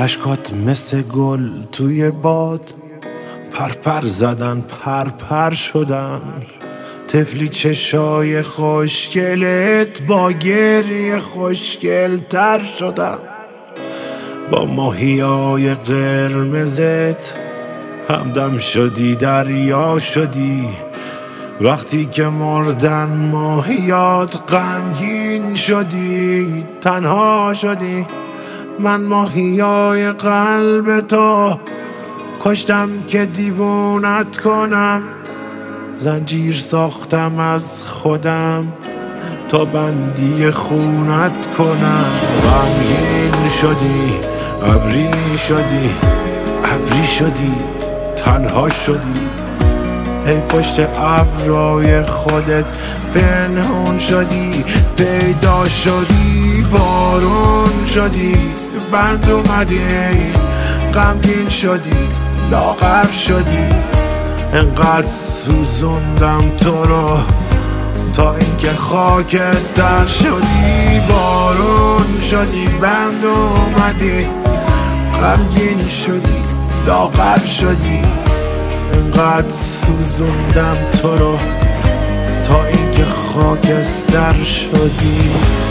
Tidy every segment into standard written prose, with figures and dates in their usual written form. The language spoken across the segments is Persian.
اشکات مثل گل توی باد پرپر زدن پرپر شدن. طفلی چشای خوشگلت با گریه خوشگل تر شدن. با ماهیای قرمزت همدم شدی دریا شدی. وقتی که مردن ماهیات غمگین شدی تنها شدی. من ماهیای قلب تو کشتم که دیوونت کنم. زنجیر ساختم از خودم تا بندی خونت کنم. غمگین شدی ابری شدی ابری شدی تنها شدی. ای پشت ابرای خودت پنهون شدی. پیدا شدی بارون شدی. بند اومدی غمگین شدی لاغر شدی. انقدر سوزوندم تو رو تا اینکه خاکستر شدی. بارون شدی بند اومدی غمگین شدی لاغر شدی. انقدر سوزوندم تو رو تا اینکه خاکستر شدی.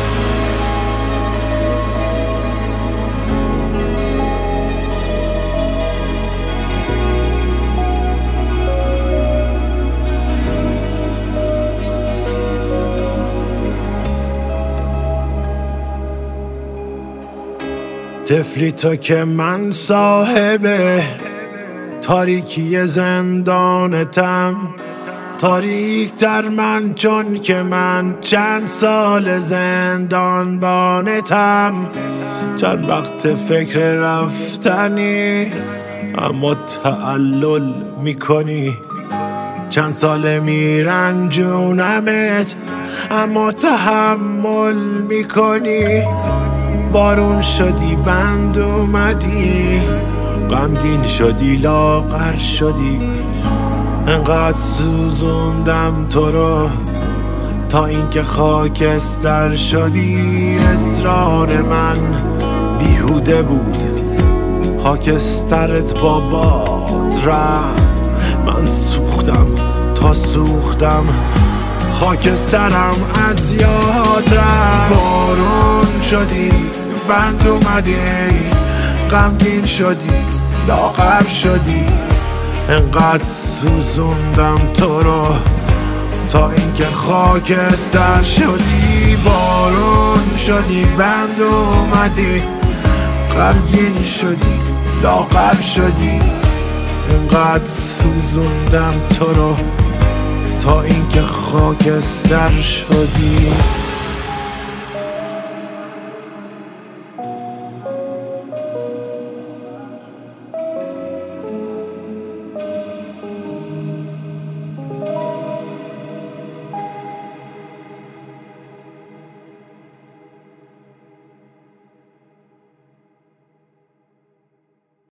طفلی تو که من صاحبه تاریکی زندانتم. تاریک در من چون که من چند سال زندان بانتم. چند وقت فکر رفتنی اما تعلل میکنی. چند سال میرنجونمت اما تحمل میکنی. بارون شدی بند اومدی غمگین شدی لاغر شدی. انقدر سوزوندم تو رو تا اینکه خاکستر شدی. اصرار من بیهوده بود خاکسترت با باد رفت. من سوختم تا سوختم خاکسترم از یاد رفت. بارون شدی بند اومدی غمگین شدی لاغر شدی. انقدر سوزوندم تو رو تا اینکه خاکستر شدی. بارون شدی بند اومدی غمگین شدی لاغر شدی. انقدر سوزوندم تو رو تا اینکه خاکستر شدی.